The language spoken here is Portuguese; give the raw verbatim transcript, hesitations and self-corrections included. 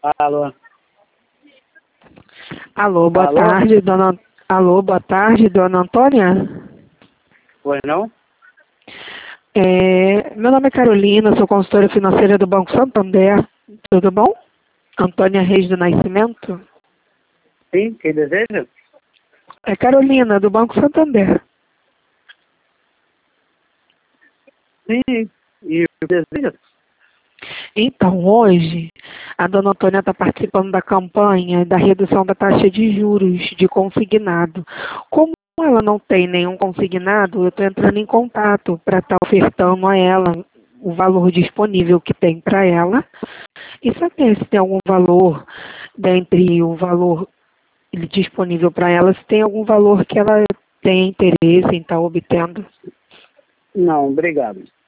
Alô. Alô, boa Alô? tarde, dona... Alô, boa tarde, dona Antônia? Oi, não? É, meu nome é Carolina, sou consultora financeira do Banco Santander. Tudo bom? Antônia Reis do Nascimento? Sim, quem deseja? É Carolina, do Banco Santander. Sim, e o deseja? Então, hoje, a dona Antônia está participando da campanha da redução da taxa de juros de consignado. Como ela não tem nenhum consignado, eu estou entrando em contato para estar ofertando a ela o valor disponível que tem para ela e saber se tem algum valor dentre o valor disponível para ela, se tem algum valor que ela tem interesse em estar obtendo. Não, obrigado.